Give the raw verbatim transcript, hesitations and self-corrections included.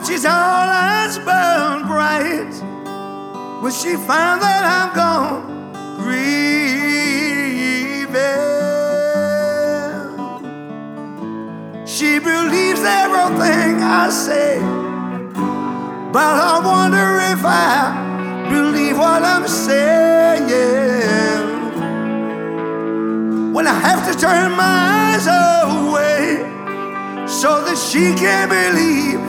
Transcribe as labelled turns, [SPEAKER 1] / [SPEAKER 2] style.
[SPEAKER 1] she's all that's burned bright, when she finds that I'm gone grieving. She believes everything I say, but I wonder if I believe what I'm saying. When I have to turn my eyes away so that she can believe